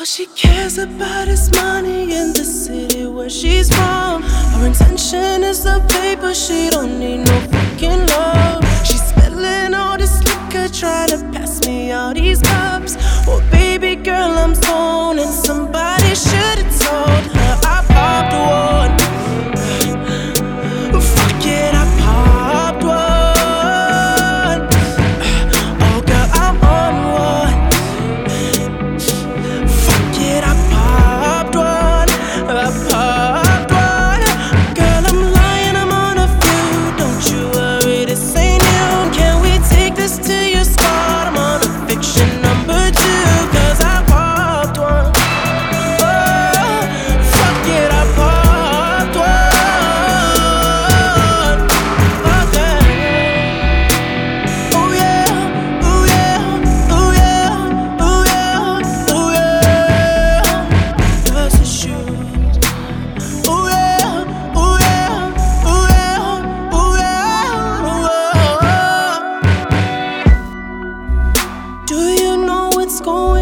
she cares about is money in the city where she's from. Her intention is the paper, she don't need no fucking love. She's spilling all this liquor, trying to pass me all these cups. Well, baby girl, I'm stoned, and somebody should've told her I popped one. Fuck it, I popped one. Oh girl, I'm on one. Fuck it, I popped one. I popped one. Girl, I'm lying, I'm on a few. Don't you worry, this ain't new. Can we take this to your spot? I'm on a fiction number 2, 'cause I popped one. Oh, fuck it, I popped one. Oh yeah, oh yeah, oh yeah, oh yeah, oh yeah. Give us a shoot. Oh yeah, oh yeah, oh yeah, oh yeah, oh yeah. Do you know what's going